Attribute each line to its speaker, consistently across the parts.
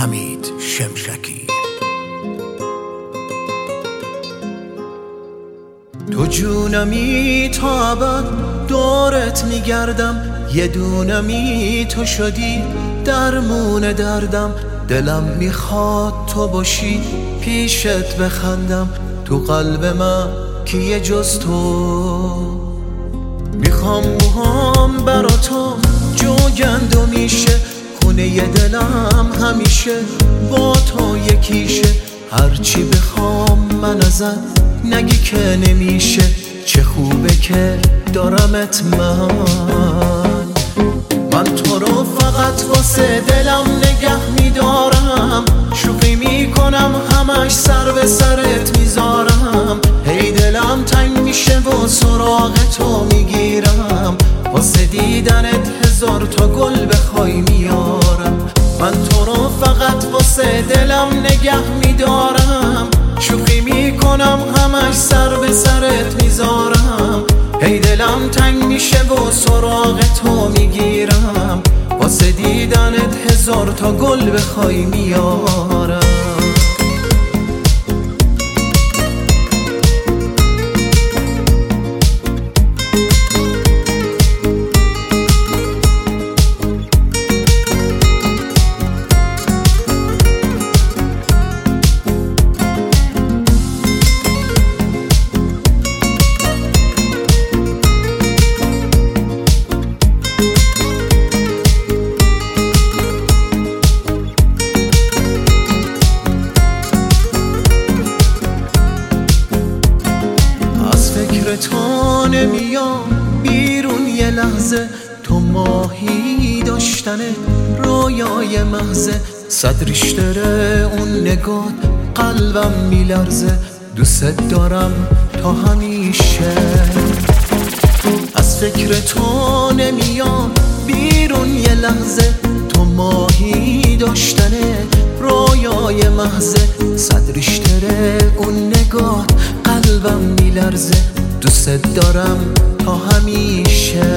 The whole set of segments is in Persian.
Speaker 1: حمید شمشکی. تو جونمی تا ابد دورت میگردم، یه دونمی تو شدی درمون دردم. دلم میخواد تو باشی پیشت بخندم، تو قلب من کیه جز تو. میخوام موهام برا تو جوگندو میشه، خونه ی دلم همیشه با تو یکیشه. هرچی بخوام من ازت نگی که نمیشه، چه خوبه که دارمت من تو رو فقط واسه دلم نگه میدارم. شوخی میکنم همش سر به سرت میذارم، هی دلم تنگ میشه و سراغ تو میگیرم. واسه دیدنت هزار تا گل بخوای میارم. من تو رو فقط واسه دلم نگه میدارم، شوخی میکنم همش سر به سرت میذارم. هی دلم تنگ میشه و سراغ تو میگیرم. واسه دیدنت هزار تا گل بخوای میارم. تو نمیام بیرون یه لحظه، تو ماهی داشتنه رویای محضه. صد ریشتره اون نگات قلبم میلرزه، دوست دارم تا همیشه. از فکر تو نمیام بیرون یه لحظه، تو ماهی داشتنه رویای محضه. صد ریشتره اون نگات قلبم میلرزه، دوست دارم تا همیشه.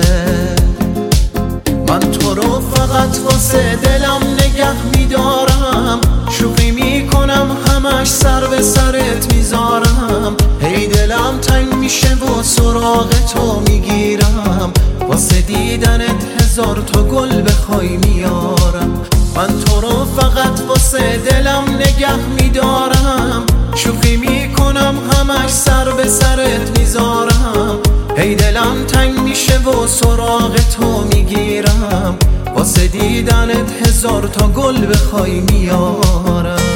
Speaker 1: من تو رو فقط واسه دلم نگه میدارم، شوخی میکنم همش سر به سرت میذارم. هی دلم تنگ میشه و سراغ تو میگیرم. واسه دیدنت هزار تا گل بخوای میارم. من تو رو فقط واسه دلم نگه میدارم، شوخی میکنم همش سر به سرت میذارم. هی دلم تنگ میشه و سراغ تو میگیرم. واسه دیدنت هزار تا گل بخوای میارم.